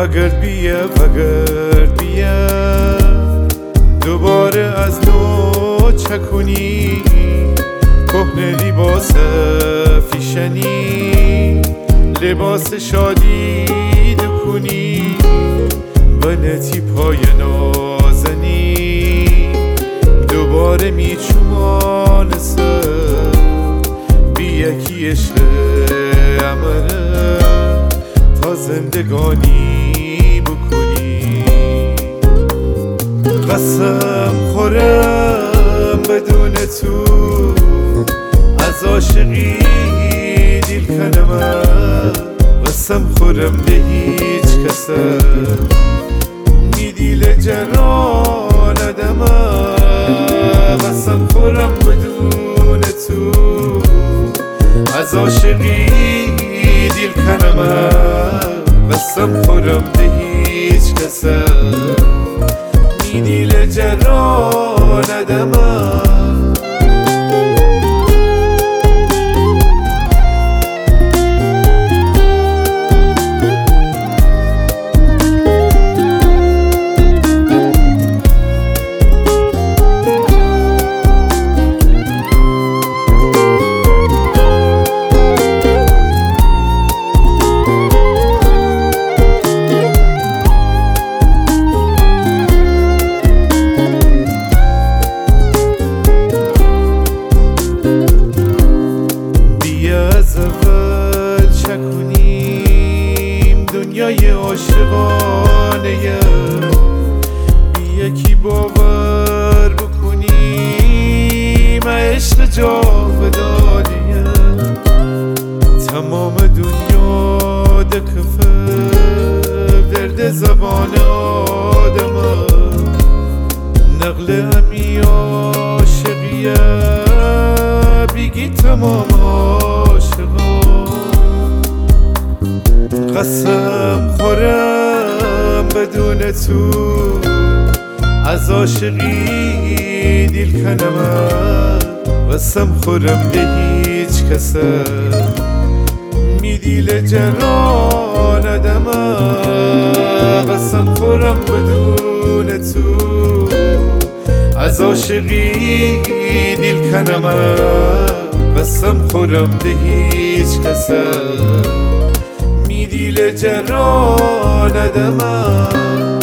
وگرد بیا دوباره از نو چکونی کهنه لباس فیشنی لباس شادی دکنی بنتی پای نازنی دوباره میچومان سر بی یکی عشق امره تا زندگانی بکنی قسم خورم بدون تو از عاشقی دیل کنم قسم خورم به هیچ کسه می دیل جران ادم قسم خورم بدون تو از عاشقی دیل کنم قسم خورم به هیچ کسه می دیل جران ادم دنیای عاشقانه بی یکی باور بکنیم عشق جاودانه تمام دنیا دکفه ورد زبان آدم نقل امی عاشقیه بیگی تمام عاشقان قسم خورم بدون تو از عاشقی دیل کنم قسم خورم به هیچ کسه می دیل جران ادم قسم خورم بدون تو از عاشقی دیل کنم قسم خورم به هیچ کسه می دیل جران ادم